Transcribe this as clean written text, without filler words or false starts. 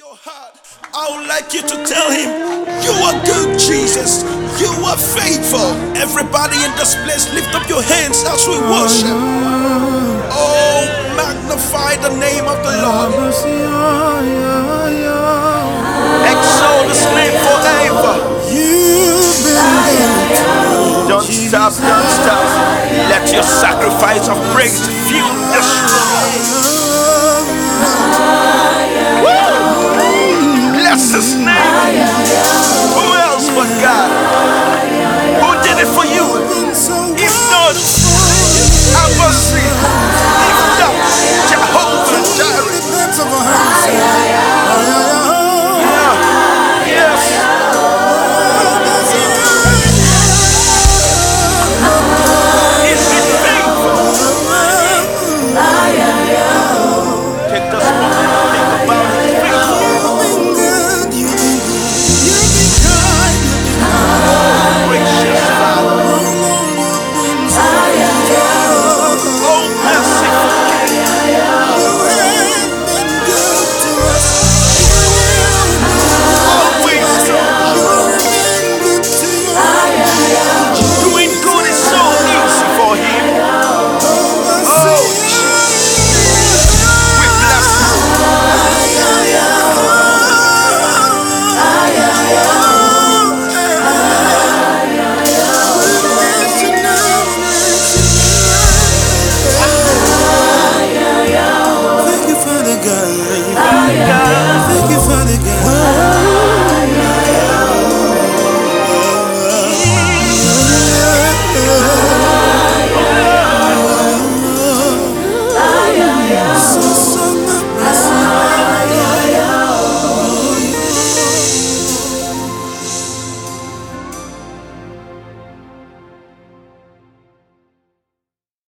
your heart, I would like you to tell him, you are good, Jesus. You are faithful. Everybody in this place, lift up your hands as we worship. Oh, magnify the name of the Lord.